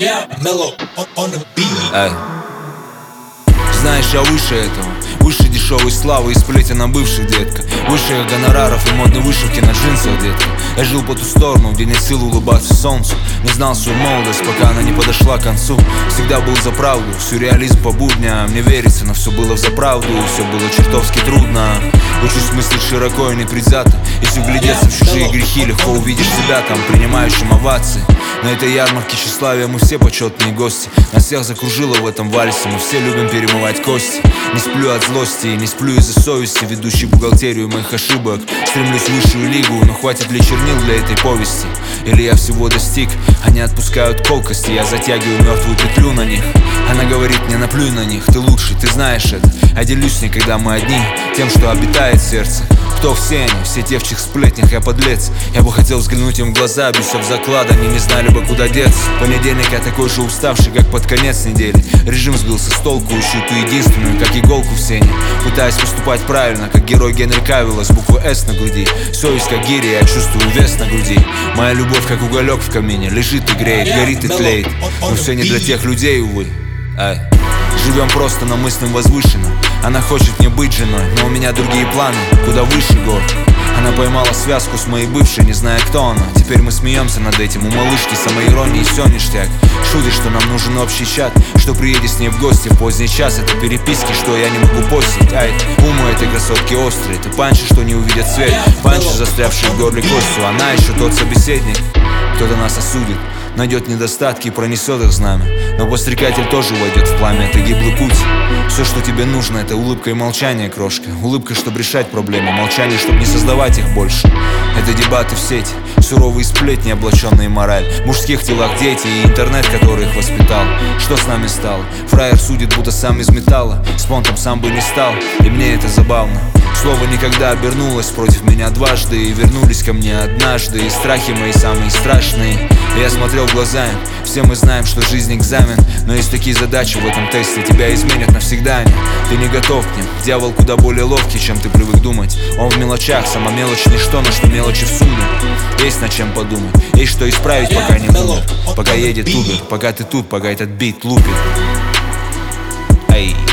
Эй. Знаешь, я выше этого, выше дешевой славы и сплетен на бывших, детка. Выше гонораров и модной вышивки на джинсах, детка. Я жил по ту сторону, где нет сил улыбаться солнцу. Не знал свою молодость, пока она не подошла к концу. Всегда был за правду, сюрреализм по будням. Мне верится, но все было взаправду, все было чертовски трудно. Учусь мыслить широко и непредвзято. Если вглядеться в чужие грехи, легко увидишь себя там, принимающим овации. На этой ярмарке тщеславия мы все почетные гости. Нас всех закружило в этом вальсе, мы все любим перемывать кости. Не сплю от злости и не сплю из-за совести, ведущий бухгалтерию моих ошибок. Стремлюсь в высшую лигу, но хватит ли чернил для этой повести? Или я всего достиг, они отпускают колкости, я затягиваю мертвую петлю на них. Она говорит мне: наплюй на них, ты лучший, ты знаешь это. А делюсь с ней, когда мы одни, тем, что обитает в сердце. Кто все они, все те, в чьих сплетнях я подлец. Я бы хотел взглянуть им в глаза, бьюсь об заклад, они не знали бы, куда деться. Понедельник я такой же уставший, как под конец недели. Режим сбился с толку, ищу ту единственную, как иголку в сене. Пытаюсь поступать правильно, как герой Генри Кавилла с буквой «С» на груди. Совесть как гиря, я чувствую вес на груди. Моя любовь как уголек в камине, лежит и греет, горит и тлеет. Но все не для тех людей, увы. Живем просто, но мыслим возвышенно. Она хочет мне быть женой, но у меня другие планы, куда выше гор. Она поймала связку с моей бывшей, не зная, кто она. Теперь мы смеемся над этим, у малышки самоиронии все ништяк. Шутит, что нам нужен общий чат, что приедет с ней в гости в поздний час. Это переписки, что я не могу постить. Ум у этой красотки острый, это панчи, что не увидят свет. Панчи, застрявшие в горле костью, она еще тот собеседник. Кто-то нас осудит, найдет недостатки и пронесет их знамя. Но подстрекатель тоже войдет в пламя, это гиблый путь. Все, что тебе нужно, это улыбка и молчание, крошка. Улыбка, чтобы решать проблемы, молчание, чтобы не создавать их больше. Это дебаты в сети, суровые сплетни, облаченные мораль. В мужских телах дети и интернет, который их воспитал. Что с нами стало? Фраер судит, будто сам из металла. Спонтом сам бы не стал, и мне это забавно. Слово никогда обернулось против меня дважды, и вернулись ко мне однажды. И страхи мои самые страшные. Я смотрел в глаза им. Все мы знаем, что жизнь экзамен, но есть такие задачи в этом тесте, тебя изменят навсегда они. Ты не готов к ним, дьявол куда более ловкий, чем ты привык думать. Он в мелочах, сама мелочь ничто, но что мелочи в сумме. Есть над чем подумать, есть что исправить, пока не умер. Пока едет Uber, пока ты тут, пока этот бит лупит. Эй.